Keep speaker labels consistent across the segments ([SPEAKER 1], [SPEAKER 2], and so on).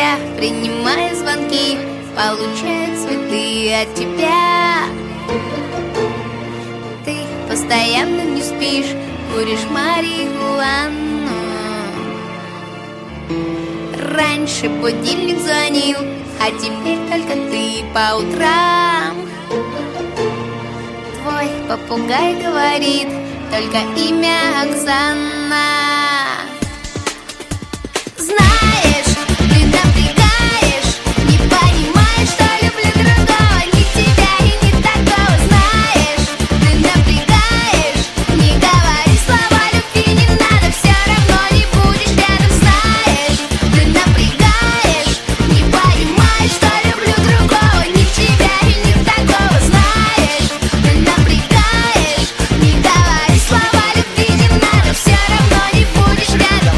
[SPEAKER 1] Я принимаю звонки, получаю цветы от тебя. Ты постоянно не спишь, куришь марихуану. Раньше будильник звонил, а теперь только ты по утрам. Твой попугай говорит только имя Оксана. Знаешь, ты напрягаешь, не понимаешь, что люблю другого, ни тебя и не такого. Знаешь, ты напрягаешь, не говори слова любви, не надо, все равно не будешь рядом. Знаешь, ты напрягаешь, не понимаешь, что люблю другого, ни тебя и не такого. Знаешь, ты напрягаешь, не говори слова любви, не надо, все равно не будешь рядом.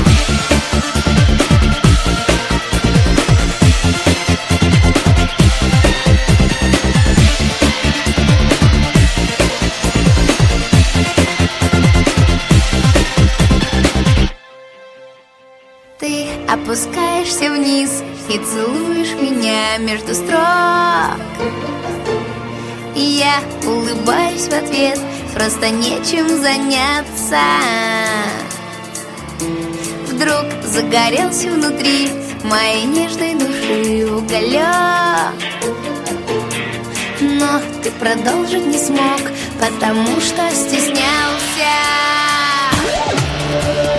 [SPEAKER 1] Ты опускаешься вниз и целуешь меня между строк. И я улыбаюсь в ответ, просто нечем заняться. Вдруг загорелся внутри моей нежной души уголек. Но ты продолжить не смог, потому что стеснялся.